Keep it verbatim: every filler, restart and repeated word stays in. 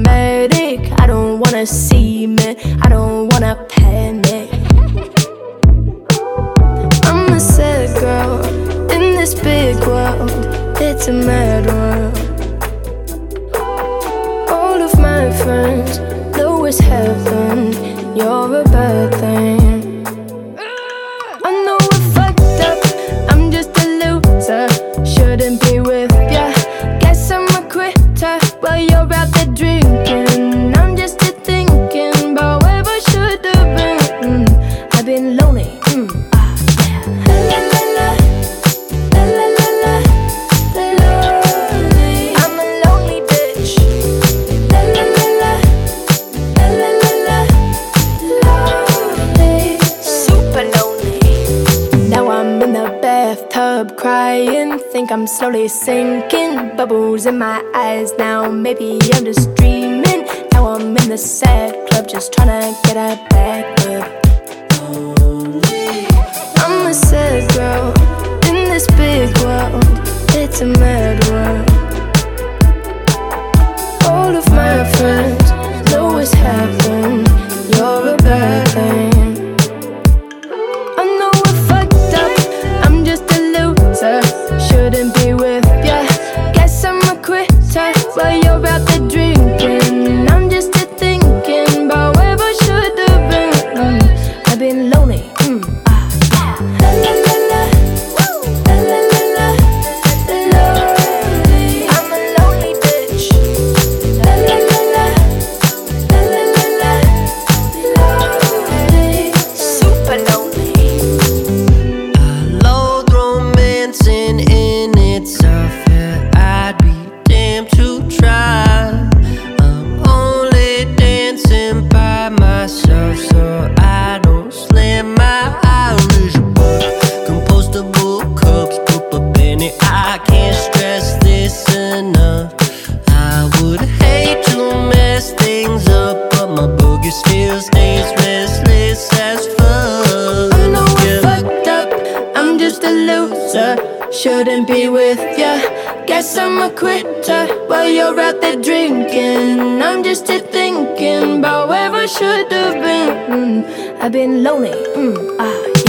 dramatic. I don't wanna see me, I don't wanna panic. I'm a sad girl in this big world. It's a mad world. All of my friends know it's heaven. You're a bad thing. I know I fucked up, I'm just a loser. Shouldn't be with ya. Guess I'm a quitter while you're out there drinking. I'm just here thinking about where I should have been. Mm, I've been lonely. Mm, ah, yeah. La la la la la la la la. Lonely. I'm a lonely bitch. La la la la la la la la. Lonely. Super lonely. Now I'm in the bathtub crying. Think I'm slowly sinking. Bubbles in my eyes now. Maybe I'm just dreaming. Now I'm in the sad club, just tryna get a back up. I'm a sad girl in this big world. It's a mad world. All of my friends know it's happened. You're a bad thing. I know I fucked up, I'm just a loser. Shouldn't be with ya. Guess I'm a quitter while you're out there drinking. I'm just here thinking about where I should have been. Mm, I've been lonely. Mm, ah, yeah. La la la la. La la la la. Lonely. I'm a lonely bitch. La la la la. La la la la. Lonely. Super lonely. I loathe romancing in itself. Yeah, I'd be damned to try. I'm only dancing by myself, so I don't slam my Irish bar. Compostable cups, put a penny. I can't stress this enough. I would hate to mess things up, but my boogie still stays restless as fuck. I know I Yeah. fucked up, I'm just a loser. Shouldn't be with ya. Guess I'm a quitter while you're out there drinking. I'm just here thinking about where I should have been. Mm, I've been lonely. Mm, ah,